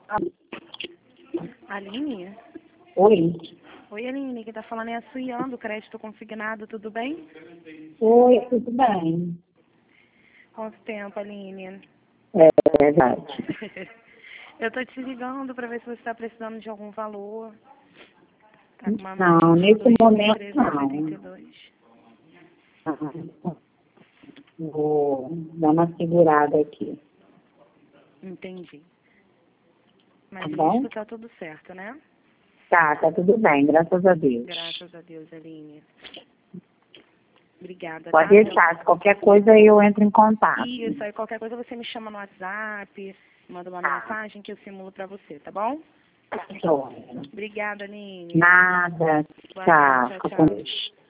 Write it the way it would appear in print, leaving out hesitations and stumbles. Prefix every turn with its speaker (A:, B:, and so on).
A: Aline?
B: Oi.
A: Oi, Aline, quem tá falando é a Suian, do crédito consignado, tudo bem?
B: Oi, tudo bem?
A: Quanto tempo, Aline?
B: É verdade.
A: Eu tô te ligando pra ver se você tá precisando de algum valor. Tá com uma
B: Não,
A: máquina
B: nesse momento não.
A: 2.382.
B: Vou dar uma segurada aqui.
A: Entendi. Mas
B: Tá
A: o
B: bom?
A: risco tá tudo certo, né?
B: Tá tudo bem, graças a Deus.
A: Graças a Deus, Aline. Obrigada,
B: Pode
A: tá?
B: deixar, se qualquer coisa eu entro em contato.
A: Isso, aí qualquer coisa você me chama no WhatsApp, manda uma mensagem que eu simulo pra você, tá bom?
B: Tá joia.
A: Obrigada, Aline.
B: Nada.
A: Boa
B: Tchau.
A: tarde,
B: Fica
A: tchau,
B: com
A: tchau.
B: Deus.